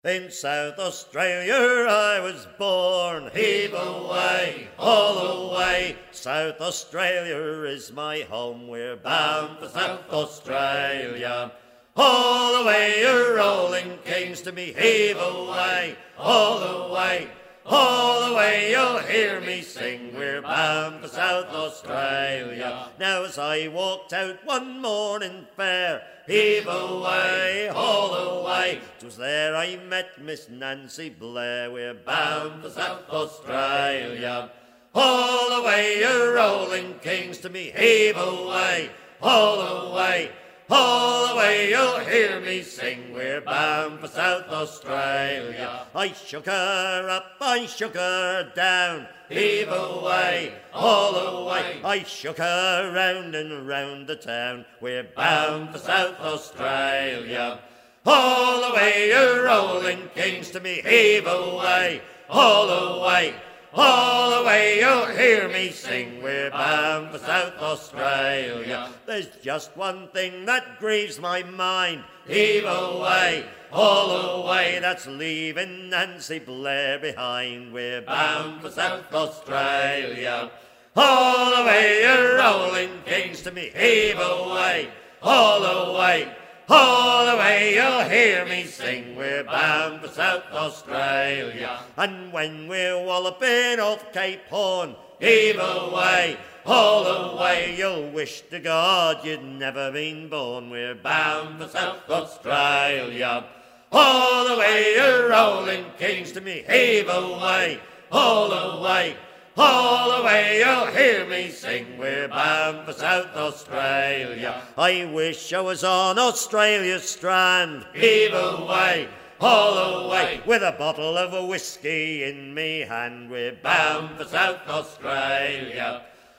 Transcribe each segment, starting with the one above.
In South Australia I was born, heave away, all away. South Australia is my home, we're bound for South Australia. All the way you're rolling kings to me, heave away, all the way. All the way you'll hear me sing, we're bound for South Australia. Now as I walked out one morning fair, heave away, all the way. 'Twas there I met Miss Nancy Blair, we're bound for South Australia. All the way you're rolling kings to me, heave away, all the way. All the way you'll hear me sing, we're bound for South Australia. I shook her up, I shook her down, heave away, all the way. I shook her round and round the town, we're bound for South Australia. All the way you're rolling kings to me, heave away, all the way. All the way you'll hear me sing, we're bound for South Australia. There's just one thing that grieves my mind, heave away, all the way. That's leaving Nancy Blair behind, we're bound for South Australia. All the way you're rolling kings to me, heave away, all the way. All the way you'll hear me sing, we're bound for South Australia. And when we're walloping off Cape Horn, heave away, all the way. You'll wish to God you'd never been born, we're bound for South Australia. All the way you're rolling kings to me, heave away, all the way. All the way you'll hear me sing, we're bound for South Australia. I wish I was on Australia's strand, heave away, all the way. With a bottle of whiskey in me hand, we're bound for South Australia.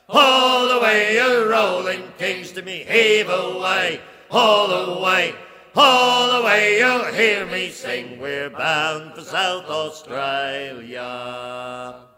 All the way you're rolling kings to me, heave away, all the way. All the way you'll hear me sing, we're bound for South Australia.